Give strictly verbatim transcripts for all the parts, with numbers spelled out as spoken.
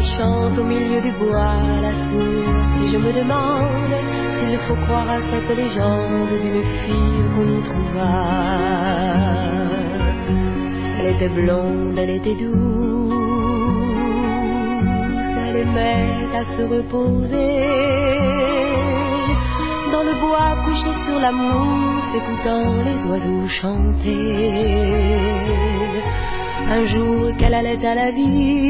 Elle chante au milieu du bois la source et je me demande s'il faut croire à cette légende d'une fille qu'on y trouva. Elle était blonde, elle était douce, elle aimait à se reposer dans le bois couché sur la mousse, écoutant les oiseaux chanter. Un jour qu'elle allait à la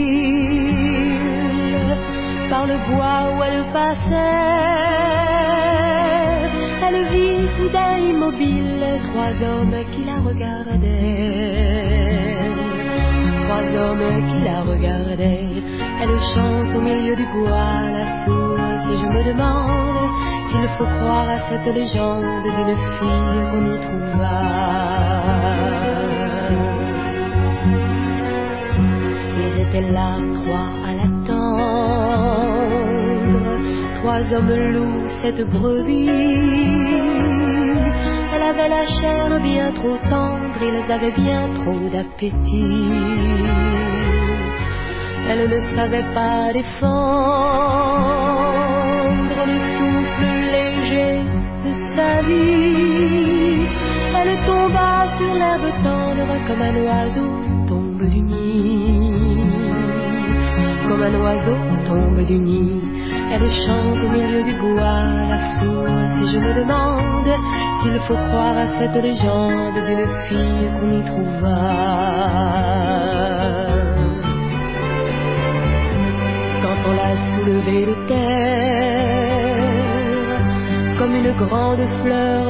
ville, par le bois où elle passait, elle vit soudain immobile trois hommes qui la regardaient. Trois hommes qui la regardaient. Elle chante au milieu du bois la source et je me demande s'il faut croire à cette légende d'une fille qu'on y trouva. Ils étaient là, trois à l'attendre, trois hommes loups, cette brebis. Elle avait la chair bien trop tendre, ils avaient bien trop d'appétit. Elle ne savait pas défendre le souffle léger de sa vie. Elle tomba sur l'herbe tendre comme un oiseau tombe du nid. Comme un oiseau tombe du nid. Elle chante au milieu du bois la source et je me demande s'il faut croire à cette légende d'une fille qu'on y trouva. Quand on l'a soulevée de terre, comme une grande fleur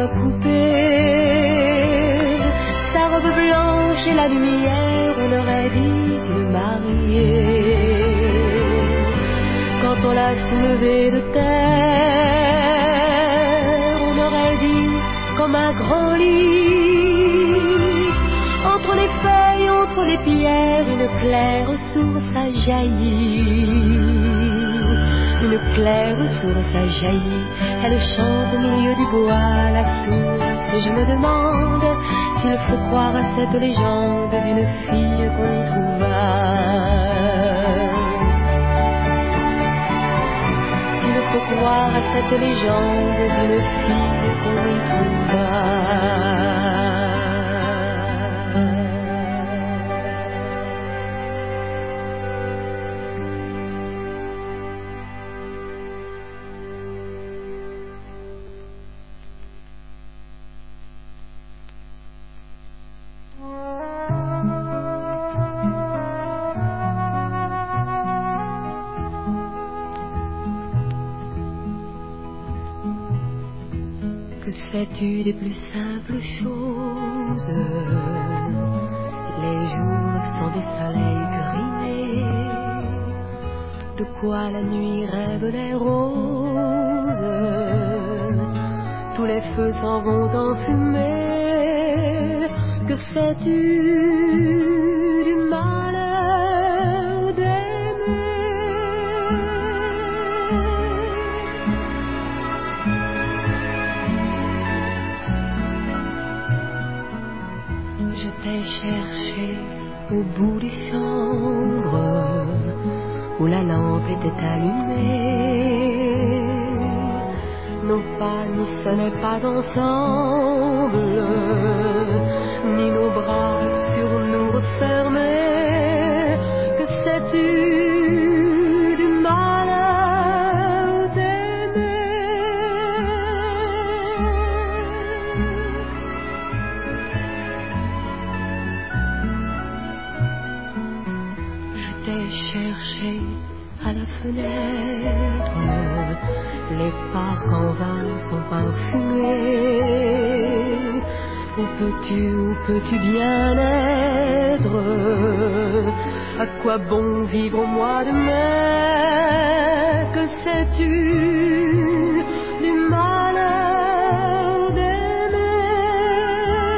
coupée, sa robe blanche et la lumière, on aurait dit une mariée. Quand on l'a soulevée de terre, on aurait dit comme un grand lit. Entre les feuilles, entre les pierres, une claire source a jailli. Une claire source a jailli. Elle chante au milieu du bois la source et je me demande s'il faut croire à cette légende d'une fille qu'on y trouva. S'il faut croire à cette légende d'une fille qu'on y trouva. Que sais-tu des plus simples choses? Les jours sans des soleils grimés, de quoi la nuit rêve les roses. Tous les feux s'en vont en fumée. Que sais-tu du malheur d'aimer? Je t'ai cherché au bout des chambres où la lampe était allumée. Nos pas n'y sonnaient pas ensemble, ni nos bras sur nous refermés. Que sais-tu du malheur d'aimer? Je t'ai cherché à la fenêtre, les parcs en vain sont parfumés. Où peux-tu, où peux-tu bien être? À quoi bon vivre au mois de mai? Que sais-tu du malheur d'aimer?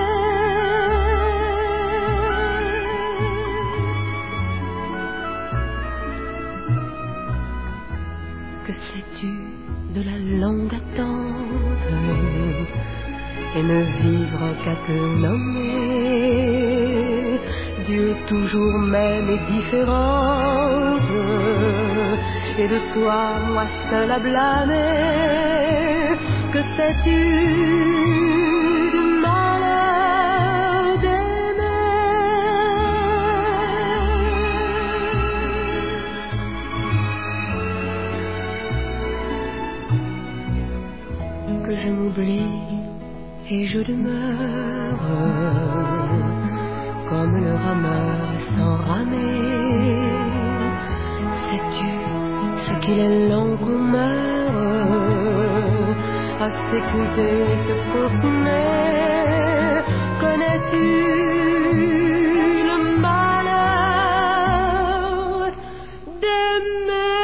Que sais-tu de la longue attente et ne vivre qu'à te nommer? Dieu toujours même et différente, et de toi, moi seul à blâmer. Que sais-tu du malheur d'aimer? Que je m'oublie et je demeure comme le rameur sans ramer. Sais-tu ce qu'il est long qu'on meurt à s'écouter, se consumer? Connais-tu le malheur d'aimer?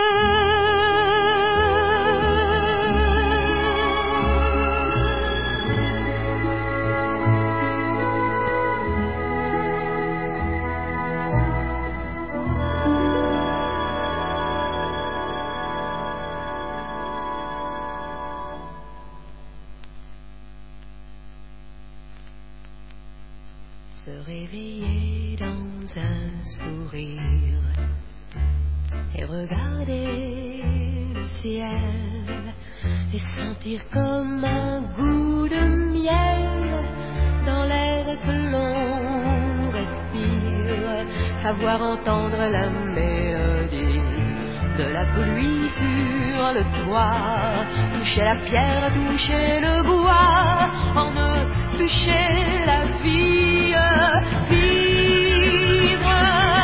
Se réveiller dans un sourire et regarder le ciel et sentir comme un goût de miel dans l'air que l'on respire, savoir entendre la mélodie de la pluie sur le toit, toucher la pierre, toucher le bois, en ne toucher la vie. Vivre,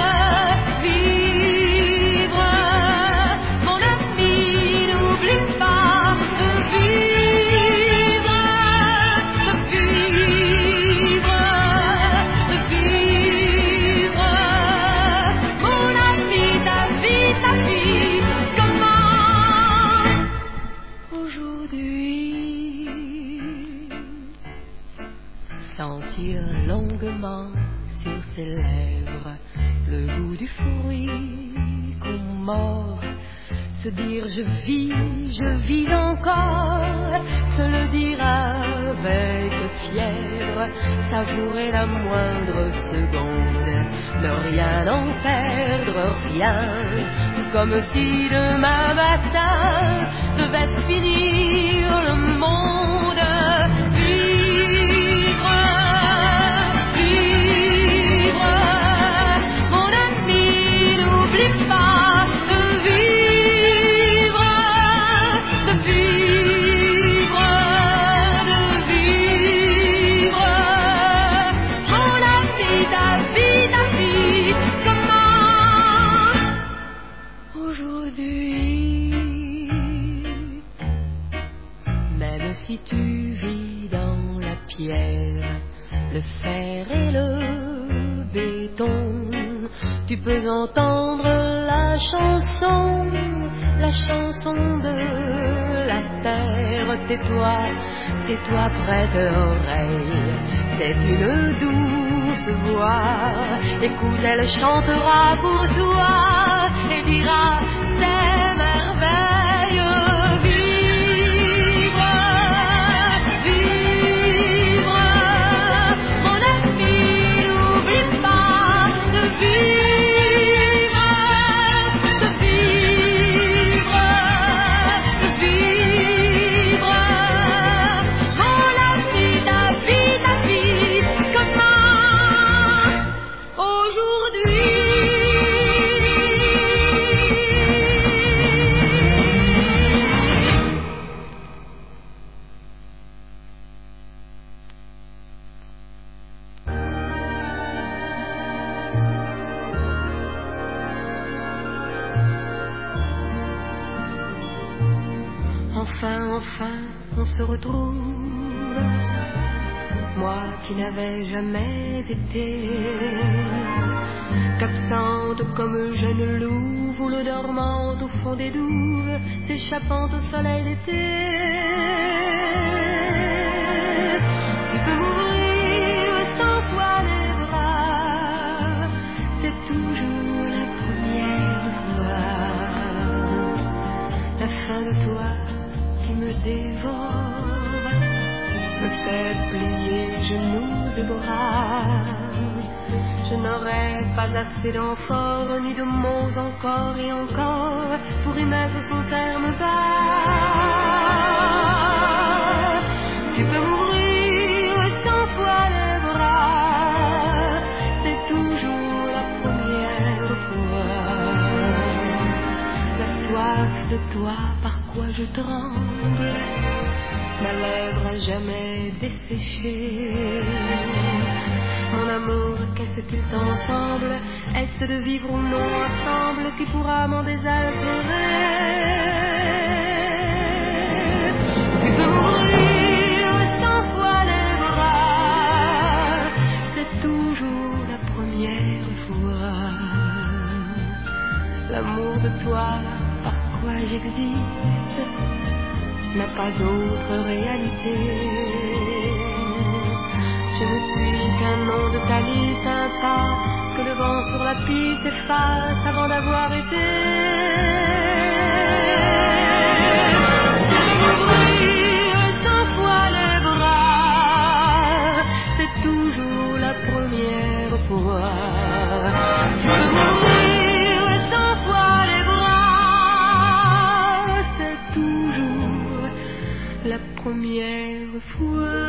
vivre, mon ami, n'oublie pas de vivre, de vivre, de vivre, mon ami, ta vie, ta vie, comment aujourd'hui sentir longuement sur ses lèvres le goût du fruit qu'on mord, se dire je vis, je vis encore, se le dire avec fièvre, savourer la moindre seconde, ne rien en perdre, rien, tout comme si demain matin devait se finir le monde. Si tu vis dans la pierre, le fer et le béton, tu peux entendre la chanson, la chanson de la terre. Tais-toi, tais-toi, prête l'oreille, c'est une douce voix. Écoute, elle chantera pour toi et dira c'est merveille. Enfin, enfin, on se retrouve, moi qui n'avais jamais été qu'absente comme jeune louve ou l'eau dormante au fond des douves, s'échappant au soleil d'été. Tu peux m'ouvrir cent fois les bras, c'est toujours la première fois. La fin de toi qui me dévore, me tête pliée, genoux et bras. Je n'aurais pas assez d'amphores, ni de mots encore et encore, pour y mettre son terme bas. Tu peux m'ouvrir cent fois les bras, c'est toujours la première fois. La soif de toi, par quoi je tremble, ma lèvre à jamais desséchée. Mon amour, qu'est-ce qu'il t'en semble? Est-ce de vivre ou non ensemble qui pourra m'en désaltérer? Tu peux m'ouvrir cent fois les bras, c'est toujours la première fois. L'amour de toi, par quoi j'existe, n'a pas d'autre réalité. Je ne suis qu'un nom de calice, un pas que le vent sur la piste efface avant d'avoir été. Tu peux m'ouvrir cent fois les bras, c'est toujours la première fois. Tu peux m'ouvrir cent fois les bras, c'est toujours la première fois.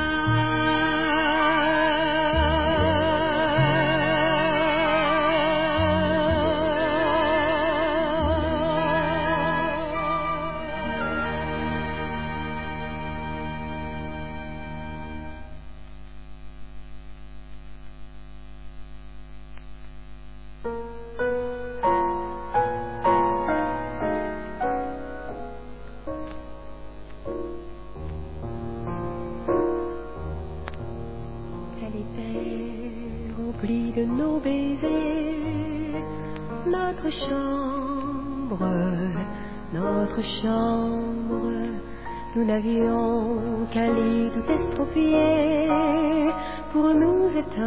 De nos baisers, notre chambre, notre chambre, nous n'avions qu'un lit tout estropié pour nous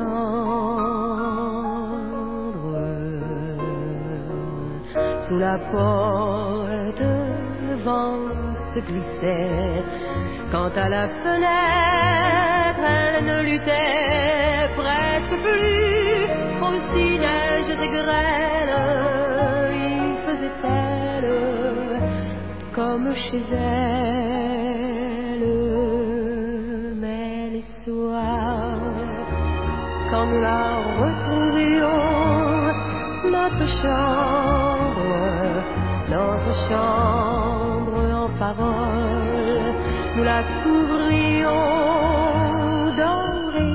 étendre. Sous la porte, le vent se glissait, quant à la fenêtre, elle ne luttait presque plus. Aussi neige et grêle, il faisait elle comme chez elle. Mais les soirs, quand nous la retrouvions, notre chambre, notre chambre en parole, nous la couvrions d'or et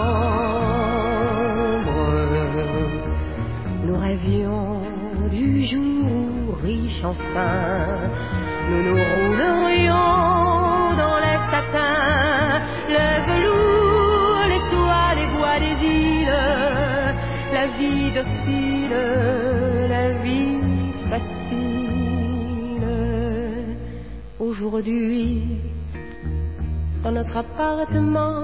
d'ambre. Nous rêvions du jour riche enfin, nous nous roulerions dans les satins, le velours, les toits, les bois des îles, la vie docile, la vie facile. Aujourd'hui, dans notre appartement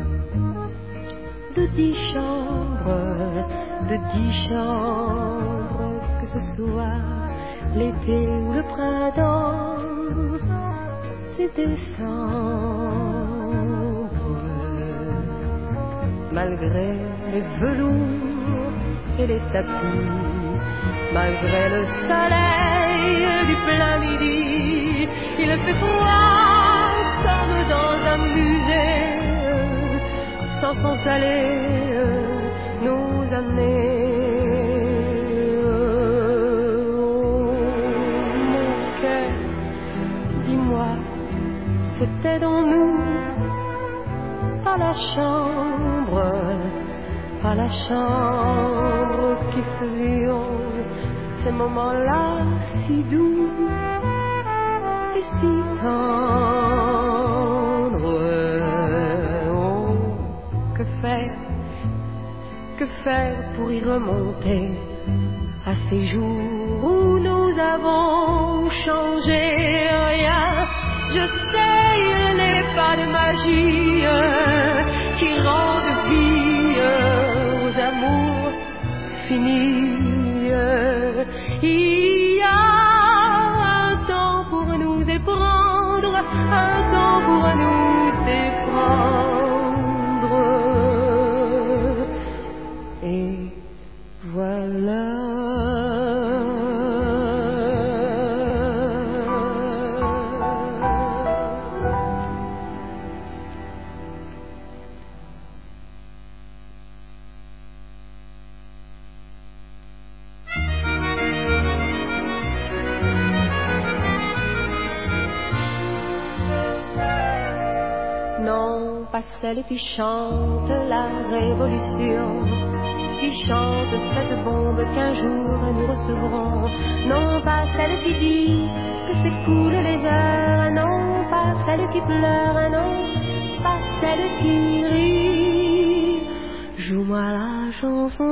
de dix chambres, de dix chambres, que ce soit l'été ou le printemps, c'est décembre. Malgré les velours et les tapis, malgré le soleil du plein midi, il fait froid comme dans un musée. S'en sont allées nos années. Oh, mon cœur, dis-moi, c'était dans nous, pas la chambre, pas la chambre qui faisions ces moments-là si doux et si tendres. Que faire, que faire pour y remonter à ces jours où nous avons changé? Rien, je sais, il n'est pas de magie qui rende vie aux amours finis. Il y a un temps pour nous éprendre, un temps pour nous déprendre. Non, pas celle qui chante la révolution, qui chante cette bombe qu'un jour nous recevrons. Non, pas celle qui dit que s'écoulent les heures. Non, pas celle qui pleure. Non, pas celle qui rit. Joue-moi la chanson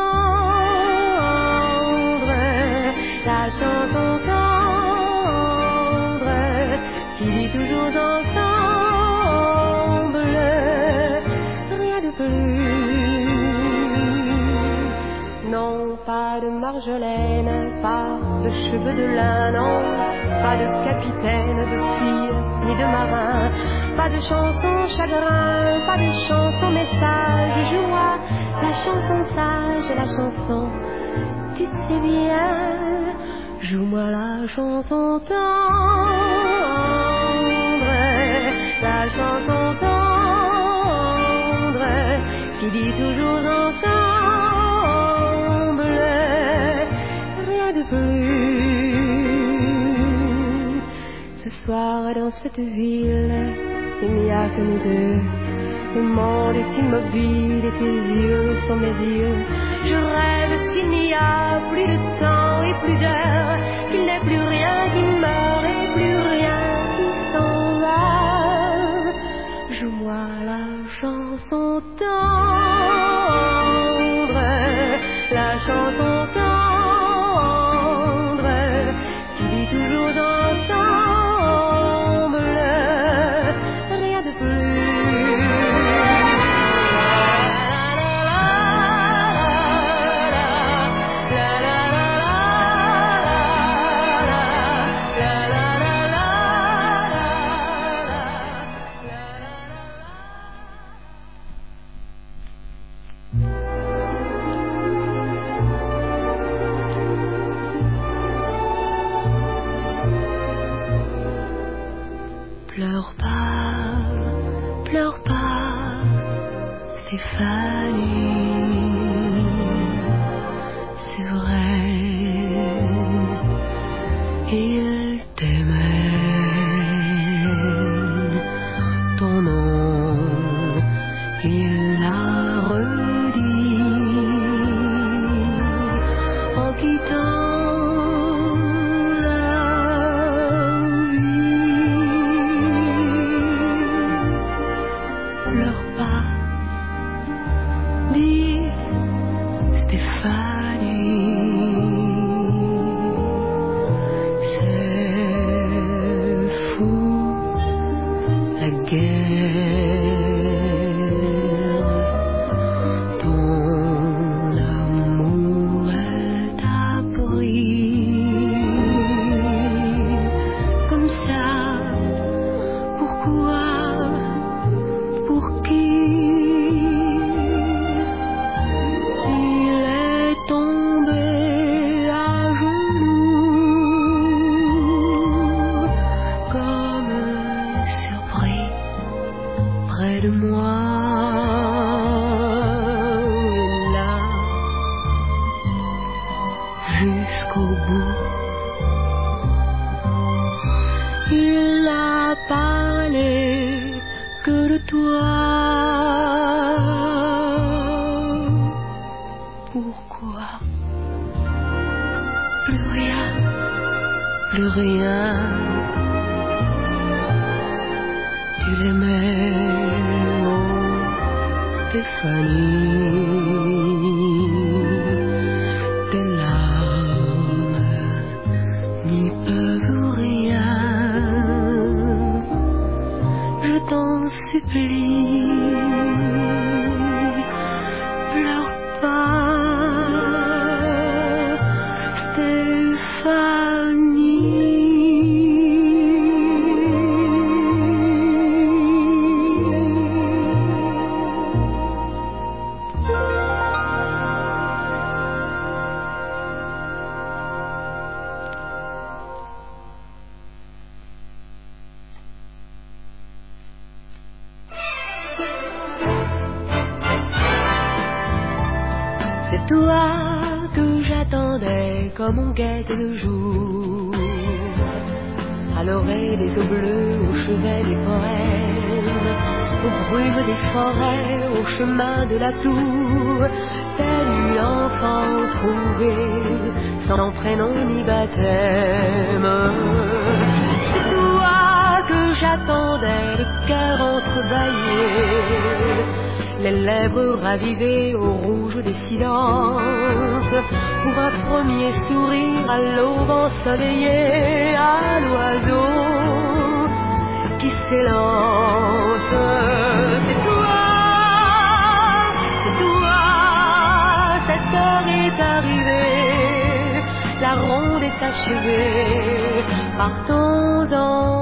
tendre, la chanson tendre, qui dit toujours ensemble, rien de plus. Non, pas de Marjolaine, pas de cheveux de lin, non, pas de capitaine, de fille, ni de marin, pas de chanson chagrin, pas de chanson message. Joue-moi la chanson sage, la chanson, tu sais bien. Joue-moi la chanson tendre, la chanson tendre, qui dit toujours ensemble, rien de plus. Ce soir dans cette ville, il n'y a que nous deux. Le monde est immobile et tes yeux sont mes yeux. Je rêve qu'il n'y a plus de temps et plus d'heures, qu'il n'est plus rien qui meurt et plus rien qui s'en va. Joue-moi la chanson tendre, la chanson tendre, qui dit toujours ensemble, rien de plus. Pleure pas, pleure pas, Stéphanie, c'est vrai, il t'aimait, ton nom, il l'a redit, en quittant C'est toi que j'attendais comme on guette le jour, à l'oreille des eaux bleues, au chevet des forêts. au brume des forêts, au chemin de la tour, tel une enfant trouvée, sans prénom ni baptême. C'est toi que j'attendais, le cœur entrebâillé, les lèvres ravivées au rouge des silences, pour un premier sourire à l'aube ensoleillée, à l'oiseau qui s'élance. C'est toi, c'est toi, cette heure est arrivée, la ronde est achevée, partons en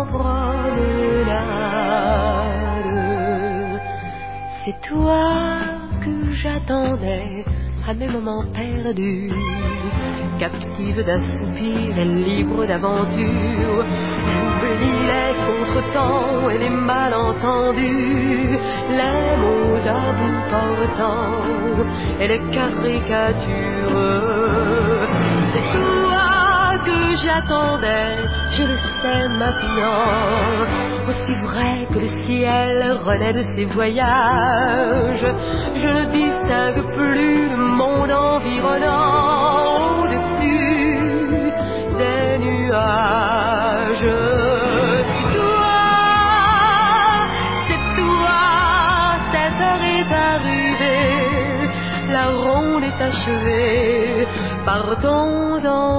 promenade. C'est toi que j'attendais à mes moments perdus, captive d'un soupir et libre d'aventure. J'oublie les contretemps et les malentendus, les mots à bout portant et les caricatures. C'est toi que j'attendais, je le sais maintenant, aussi vrai que le ciel renaît de ses voyages. Je ne distingue plus le monde environnant au-dessus des nuages. C'est toi, c'est toi, cette heure est arrivée, la ronde est achevée, partons en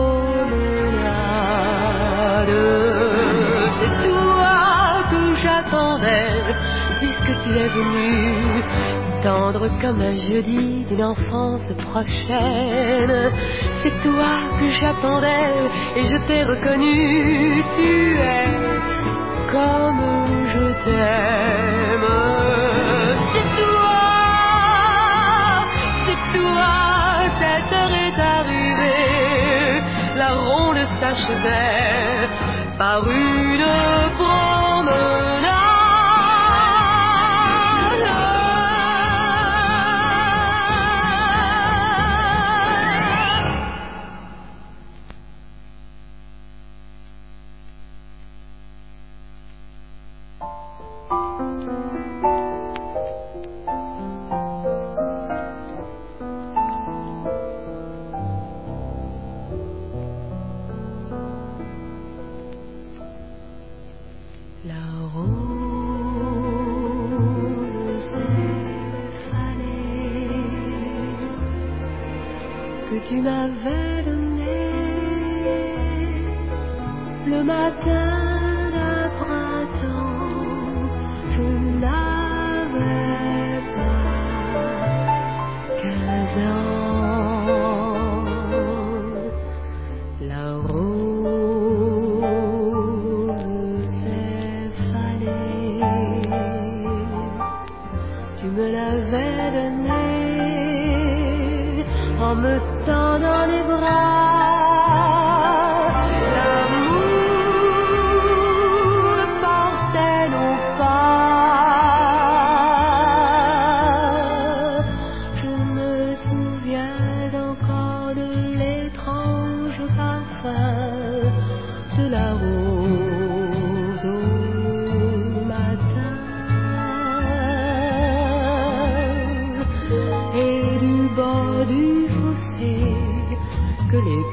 promenade. C'est toi que j'attendais, puisque tu es venu, tendre comme un jeudi d'une enfance prochaine. C'est toi que j'attendais et je t'ai reconnu, tu es comme je t'aime. C'est toi, c'est toi, cette heure est arrivée, la ronde s'achevait par une promenade. Tu m'avais donné le matin d'un printemps, je n'avais pas quinze ans. La rose s'est fanée, tu me l'avais donnée en me tendant les bras. L'amour portait nos pas. Je me souviens encore de l'étrange parfum de la rose au matin et du bord du que les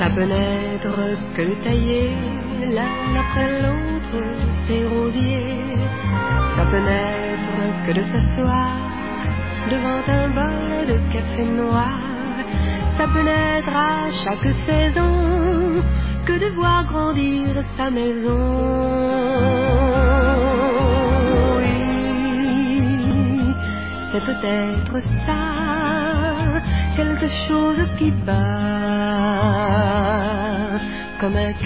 Ça peut n'être que de tailler l'un après l'autre ces rosiers. Ça peut n'être que de s'asseoir devant un bol de café noir. Ça peut n'être à chaque saison que de voir grandir sa maison. Oui, c'est peut-être ça, quelque chose qui bat comme un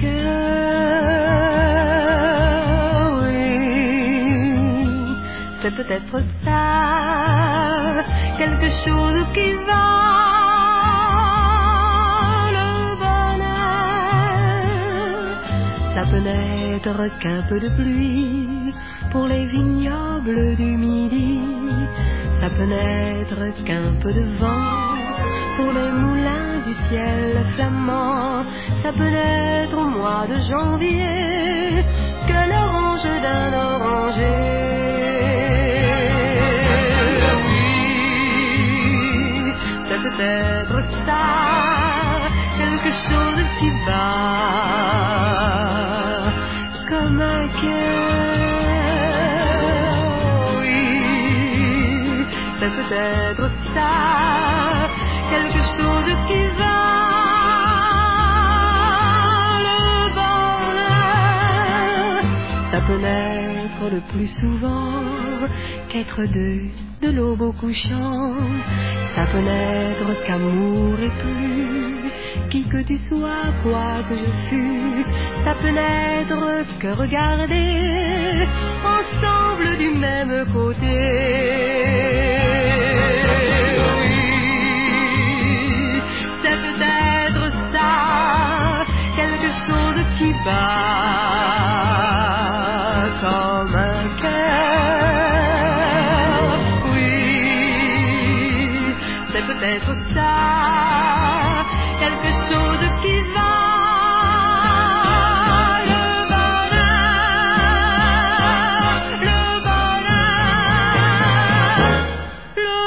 cœur. Oui, c'est peut-être ça, quelque chose qui va. Ça peut n'être qu'un peu de pluie pour les vignobles du midi. Ça peut n'être qu'un peu de vent pour les moulins du ciel flamand. Ça peut n'être au mois de janvier que l'orange d'un oranger. Oui, c'est peut-être ça, quelque chose qui bat comme un cœur. Oui, c'est peut-être ça, quelque chose qui va. Le bonheur, ça peut naître le plus souvent qu'être deux de l'aube au couchant. Ça peut n'être qu'amour et plus, qui que tu sois, quoi que je fus. Ça peut n'être que regarder ensemble du même côté. Oui, c'est peut-être ça, quelque chose qui bat comme un cœur. Oui, c'est peut-être ça, quelque chose qui va. Le bonheur, le bonheur, le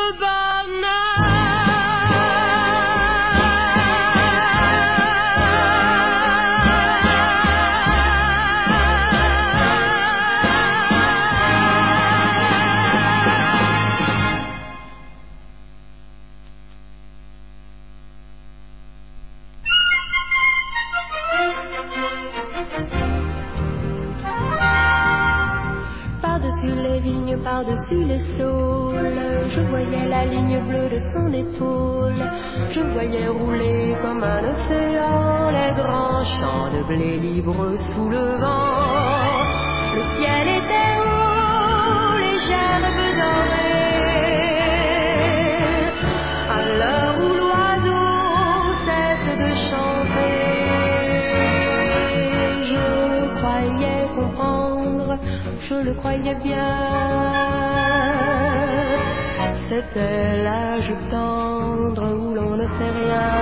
par-dessus les saules, je voyais la ligne bleue de son épaule. Je voyais rouler comme un océan les grands champs de blé libres sous le vent. Le ciel était haut, les gerbes dorées. À l'heure où l'oiseau cesse de chanter, je croyais comprendre, je le croyais bien. C'était l'âge tendre où l'on ne sait rien.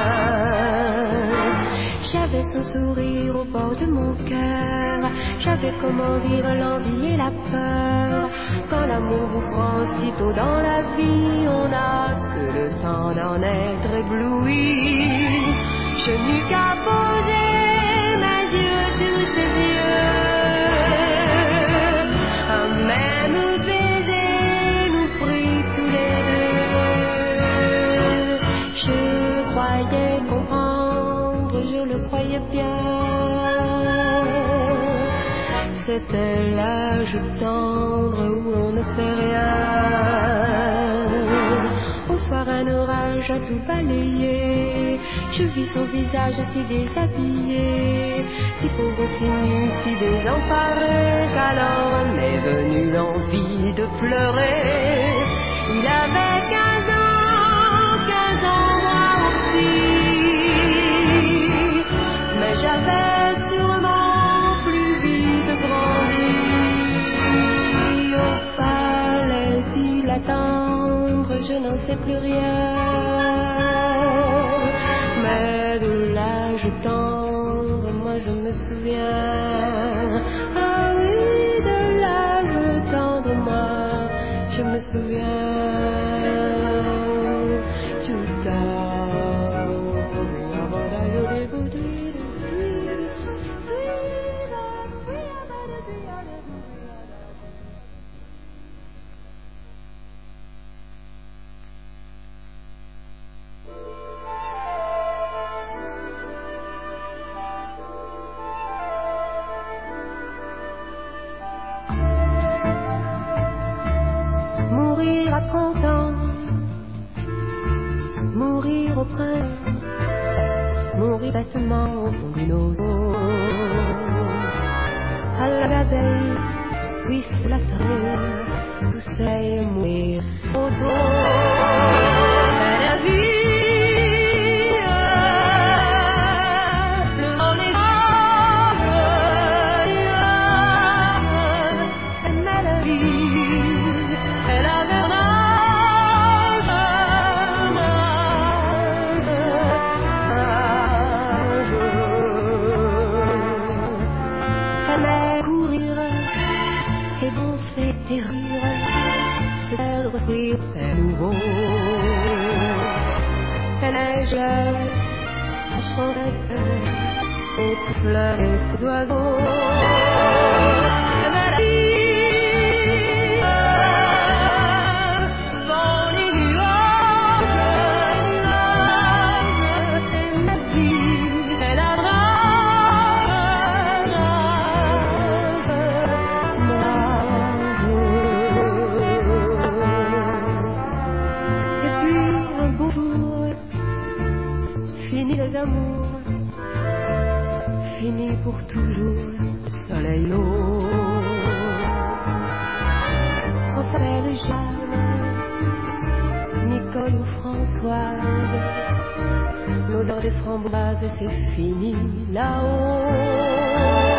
J'avais son sourire au bord de mon cœur. J'avais comment dire l'envie et la peur. Quand l'amour vous prend si tôt dans la vie, on n'a que le temps d'en être ébloui. Je n'eus qu'à poser mes yeux sur ses yeux. Un même baiser nous prit tous les deux. Je croyais comprendre, je le croyais bien. C'était l'âge tendre où on ne sait rien. Au soir un orage a tout balayé. Je vis son visage si déshabillé, si pauvre, si nu, si désemparé, qu'alors m'est venue l'envie de pleurer. Il avait quinze ans, quinze ans moi aussi, mais j'avais sûrement plus vite grandi. Oh, fallait-il attendre, je n'en sais plus rien. Mais de l'âge tendre, moi je me souviens. Ah oui, de l'âge tendre, moi je me souviens. Tout à l'heure, des bâtiments au fond d'une eau. À la veille, oui, sous la terre, tout sait mourir au dos. La vie. C'est nouveau. Elle est jeune, à son rêve, aux fleurs et d'oiseaux. La vie, dans les nuages, c'est ma vie, c'est la brave, fini les amours, fini pour toujours, soleil l'eau. Quand ça s'appelle Jeanne, Nicole ou Françoise, l'odeur des framboises, c'est fini là-haut.